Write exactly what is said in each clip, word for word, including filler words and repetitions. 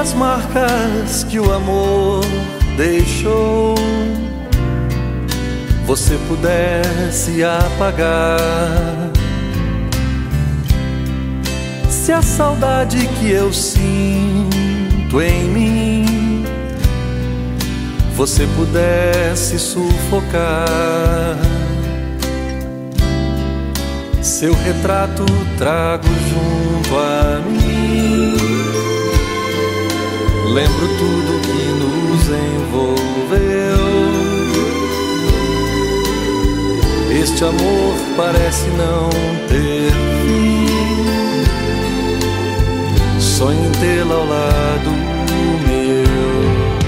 as marcas que o amor deixou você pudesse apagar, se a saudade que eu sinto em mim você pudesse sufocar, seu retrato trago junto a mim. Lembro tudo que nos envolveu. Este amor parece não ter fim. Sonho em tê-la ao lado meu.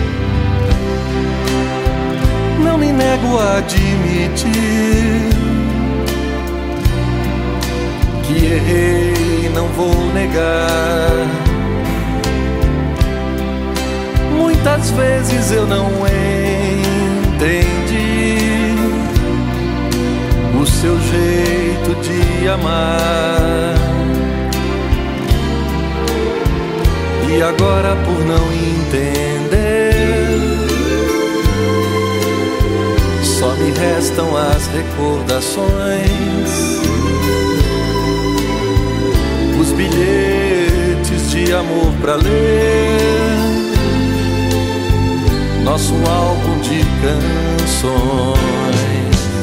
Não me nego a admitir que errei, não vou negar. Muitas vezes eu não entendi o seu jeito de amar, e agora, por não entender, só me restam as recordações, os bilhetes de amor pra ler, nosso álbum de canções.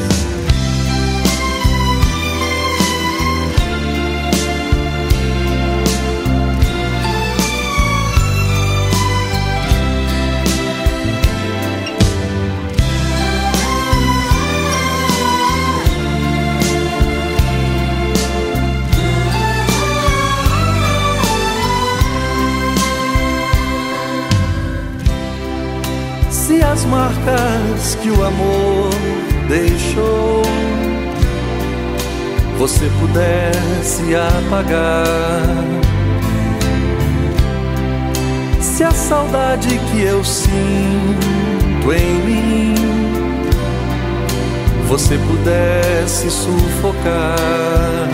Se as marcas que o amor deixou você pudesse apagar, se a saudade que eu sinto em mim você pudesse sufocar,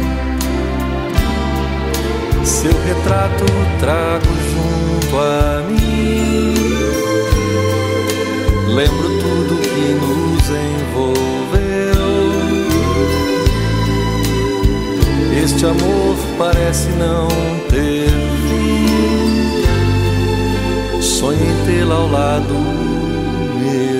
seu retrato trago junto a mim. Lembro tudo que nos envolveu. Este amor parece não ter fim. Sonho em tê-la ao lado meu.